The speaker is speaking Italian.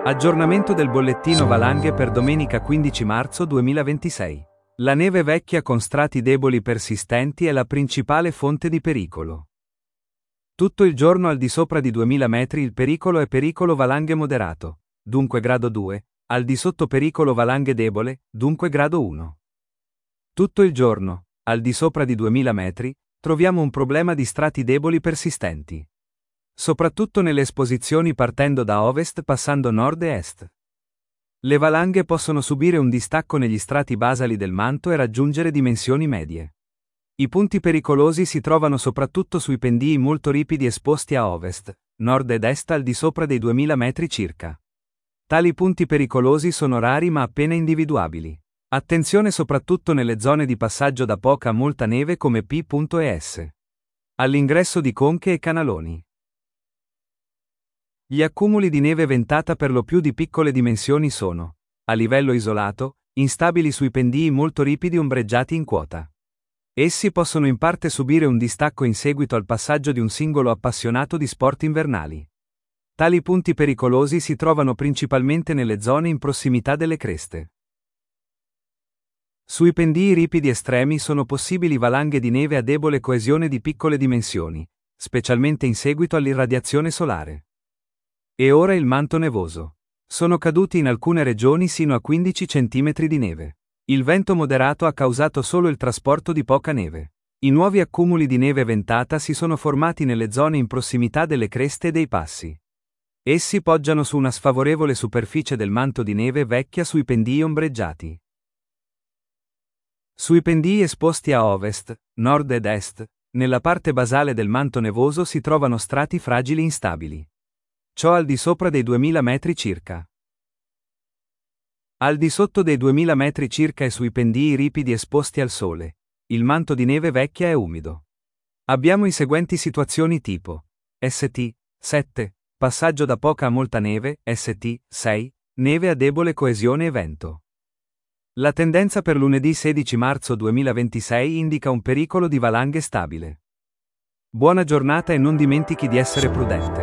Aggiornamento del bollettino valanghe per domenica 15 marzo 2026. La neve vecchia con strati deboli persistenti è la principale fonte di pericolo. Tutto il giorno al di sopra di 2000 metri il pericolo è pericolo valanghe moderato, dunque grado 2, al di sotto pericolo valanghe debole, dunque grado 1. Tutto il giorno, al di sopra di 2000 metri, troviamo un problema di strati deboli persistenti. Soprattutto nelle esposizioni partendo da ovest passando nord e est. Le valanghe possono subire un distacco negli strati basali del manto e raggiungere dimensioni medie. I punti pericolosi si trovano soprattutto sui pendii molto ripidi esposti a ovest, nord ed est al di sopra dei 2000 metri circa. Tali punti pericolosi sono rari ma appena individuabili. Attenzione soprattutto nelle zone di passaggio da poca a molta neve come P. e S. All'ingresso di conche e canaloni. Gli accumuli di neve ventata per lo più di piccole dimensioni sono, a livello isolato, instabili sui pendii molto ripidi ombreggiati in quota. Essi possono in parte subire un distacco in seguito al passaggio di un singolo appassionato di sport invernali. Tali punti pericolosi si trovano principalmente nelle zone in prossimità delle creste. Sui pendii ripidi estremi sono possibili valanghe di neve a debole coesione di piccole dimensioni, specialmente in seguito all'irradiazione solare. E ora il manto nevoso. Sono caduti in alcune regioni sino a 15 cm di neve. Il vento moderato ha causato solo il trasporto di poca neve. I nuovi accumuli di neve ventata si sono formati nelle zone in prossimità delle creste e dei passi. Essi poggiano su una sfavorevole superficie del manto di neve vecchia sui pendii ombreggiati. Sui pendii esposti a ovest, nord ed est, nella parte basale del manto nevoso si trovano strati fragili instabili. Ciò al di sopra dei 2000 metri circa. Al di sotto dei 2000 metri circa e sui pendii ripidi esposti al sole, il manto di neve vecchia è umido. Abbiamo i seguenti situazioni tipo: St. 7, passaggio da poca a molta neve, St. 6, neve a debole coesione e vento. La tendenza per lunedì 16 marzo 2026 indica un pericolo di valanghe stabile. Buona giornata e non dimentichi di essere prudente.